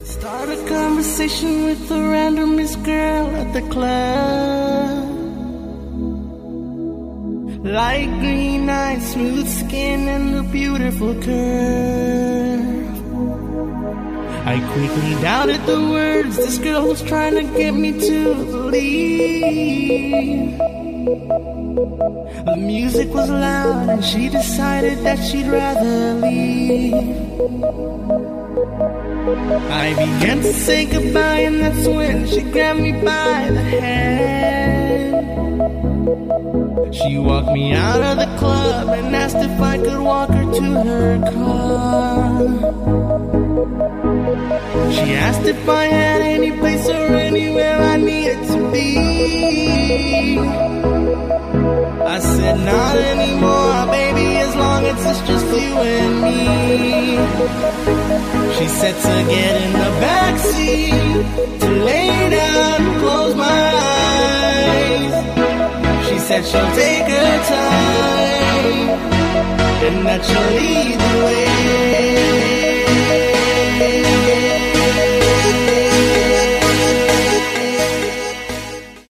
Start a conversation with a randomest girl at the club. Light green eyes, smooth skin, and a beautiful curve. I quickly doubted the words this girl was trying to get me to believe. The music was loud and she decided that she'd rather leave. I began to say goodbye and that's when she grabbed me by the hand. She walked me out of the club and asked if I could walk her to her car. She asked if I had any place or anywhere I needed to be. I said not anymore, baby, as long as it's just you and me. She said to get in the backseat, to lay down and close my eyes. She said she'll take her time and that she'll lead the way.